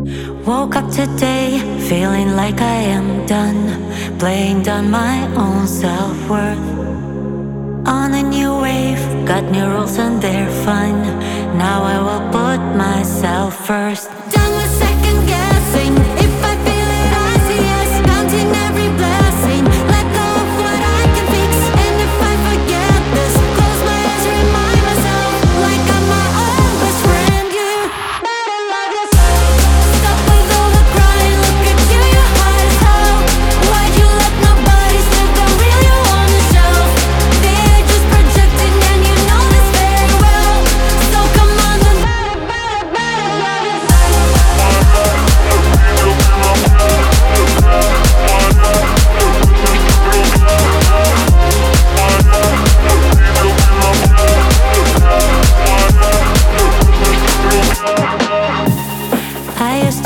Woke up today feeling like I am done, blamed on my own self-worth. On a new wave, got new rules and they're fun. Now I will put myself first. Done with second guessing. If I feel it, I say yes. Counting every blessing. Let go of what I can fix. And if I forget this, close my eyes, remind myself like I'm my own best friend. You better love yourself. Stop with all the crying. Look at you, you're high as hell. Why'd you let nobody slip down real you on the shelf? They're just projecting and you know this very well. So come on, you better love yourself. I used